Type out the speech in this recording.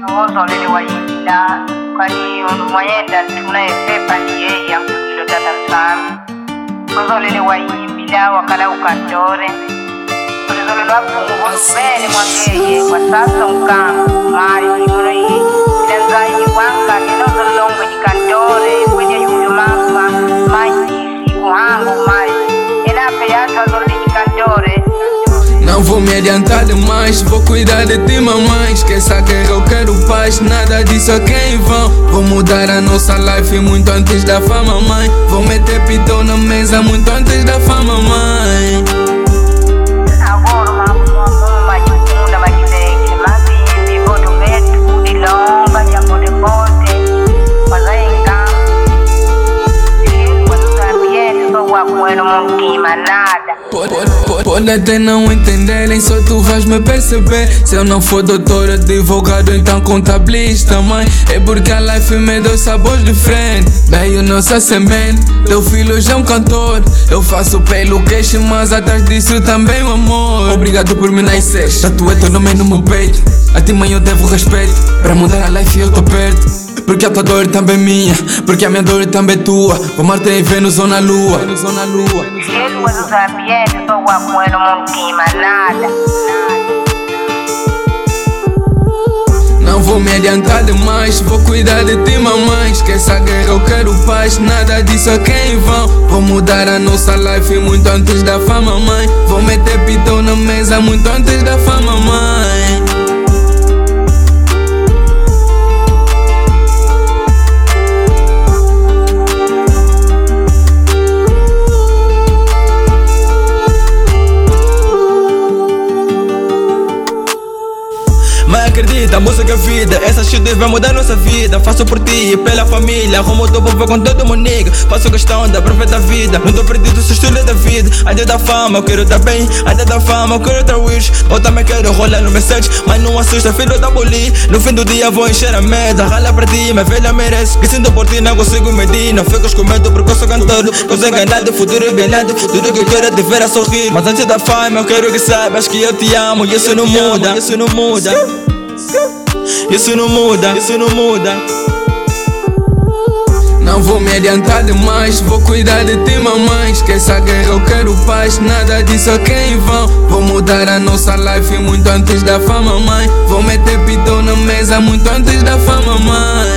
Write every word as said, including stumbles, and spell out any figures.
Wozolele wayibila kwani onumwayenda tunayepepa ni yeye yamtukilo tata msami wozolele wayibila wakala ukantore wozolele wapungu mbele mwangeye kwa sasa mkangu mari mwenye ilanzayi wanga kinozolongwe jikantore kwenye yuyo mamba maji siku hangu mari enape yata zolele jikantore. Não vou me adiantar demais, vou cuidar de ti, mamãe. Esquece a guerra, eu quero paz, nada disso aqui é em vão. Vou mudar a nossa life muito antes da fama, mãe. Vou meter pitão na mesa muito antes da fama, mãe. Agora uma mumba de funda, mas de leite, mas de boto vento, de longa, de amor de bote, mas aí em campo. E ele, quando os ambientes, só o apoio não queima nada. Pode até não entenderem, só tu vais me perceber. Se eu não for doutor, advogado, então contabilista, mãe. É porque a life me deu sabores diferentes. Daí a nossa semente, teu filho já é um cantor. Eu faço pelo queixo, mas atrás disso também o amor. Obrigado por me nascer, tatuei teu nome no meu peito. A ti, mãe, eu devo respeito. Para mudar a life eu tô perto. Porque a tua dor também é minha, porque a minha dor também é tua. Vou Marte e Vênus ou na lua. Se ele usa os ambientes, só o apoio não queima nada. Não vou me adiantar demais, vou cuidar de ti, mamãe. Esquece a guerra, eu quero paz, nada disso aqui é em vão. Vou mudar a nossa life muito antes da fama, mãe. Vou meter pitão na mesa muito antes da fama, mãe. Mas acredita, música é vida, essa shit vai mudar nossa vida. Faço por ti e pela família, arrumo o topo com todo o meu nigga. Faço questão da perfeita vida, não tô perdido, sou estilo da vida. Ainda da fama, eu quero estar bem, ainda da fama, eu quero estar rich. Eu também quero rolar no meu set, mas não assusta, filho da boli. No fim do dia vou encher a mesa, rala pra ti, minha velha merece. Que sinto por ti, não consigo medir, não fico com medo porque eu sou cantor. Eu sou enganado, futuro é bem nada, tudo que eu quero é te ver a sorrir. Mas antes da fama, eu quero que saibas que eu te amo e isso não muda, isso não muda. Isso não muda, isso não muda. Não vou me adiantar demais, vou cuidar de ti, mamãe. Esquece a guerra, eu quero paz, nada disso aqui é em vão. Vou mudar a nossa life muito antes da fama, mãe. Vou meter pitão na mesa muito antes da fama, mãe.